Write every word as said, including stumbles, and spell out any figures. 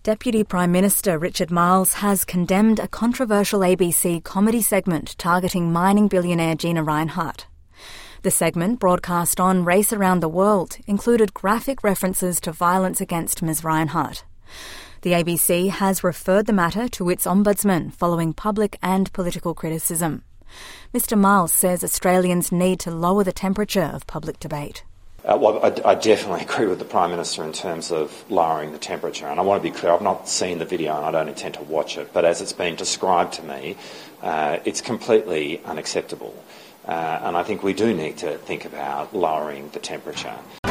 Deputy Prime Minister Richard Marles has condemned a controversial A B C comedy segment targeting mining billionaire Gina Rinehart. The segment, broadcast on Race Around the World, included graphic references to violence against Miz Rinehart. The A B C has referred the matter to its ombudsman following public and political criticism. Mister Marles says Australians need to lower the temperature of public debate. Uh, well, I, I definitely agree with the Prime Minister in terms of lowering the temperature. And I want to be clear, I've not seen the video and I don't intend to watch it. But as it's been described to me, uh, it's completely unacceptable. Uh, and I think we do need to think about lowering the temperature.